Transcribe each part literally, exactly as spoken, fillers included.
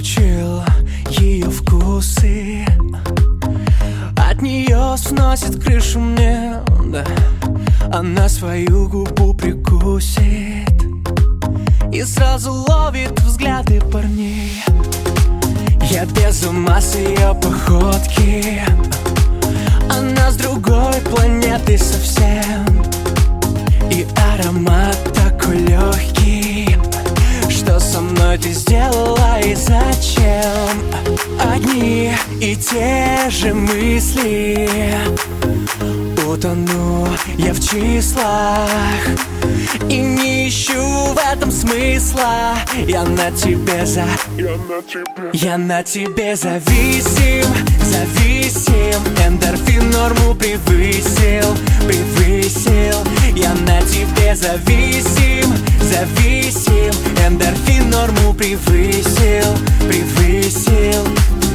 изучил ее вкусы. От нее сносит крышу мне, да. Она свою губу прикусит и сразу ловит взгляды парней. Я без ума с ее походки. Она с другой планеты совсем. И аромат такой легкий. Что со мной ты сделала и зачем? Одни и те же мысли. Утону я в числах и не ищу в этом смысла. Я на тебе за... Я на тебе, я на тебе зависим, зависим. Эндорфин норму превысил, превысил. Я на тебе зависим, зависим. Эндорфин норму превысил, превысил.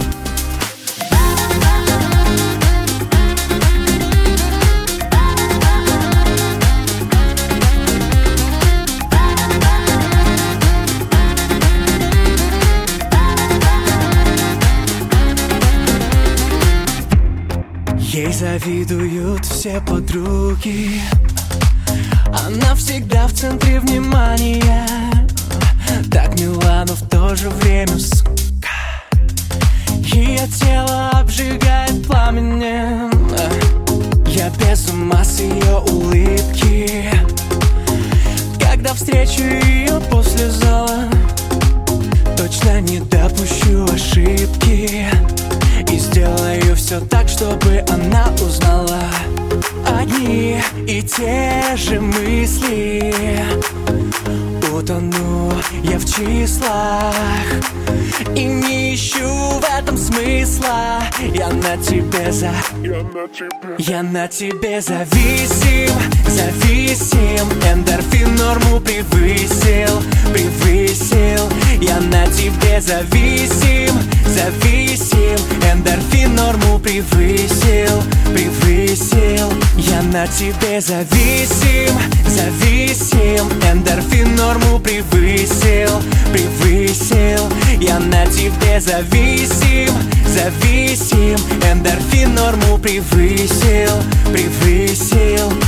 Ей завидуют все подруги. Она всегда в центре внимания. Так мила, но в то же время, сука. Ее тело обжигает пламенем. Я без ума с ее улыбки. Когда встречу ее после зала, точно не допущу ошибки и сделаю все так, чтобы она узнала. Одни и те же мысли. Утону я в числах и не ищу в этом смысла. Я на тебе за... Я на тебе, я на тебе зависим, зависим. Эндорфин норму превысил, превысил. Я на тебе зависим, зависим. Эндорфин норму превысил, превысил. Я на тебе зависим, зависим. Эндорфин норму превысил, превысил. Я на тебе зависим, зависим. Эндорфин норму превысил, превысил.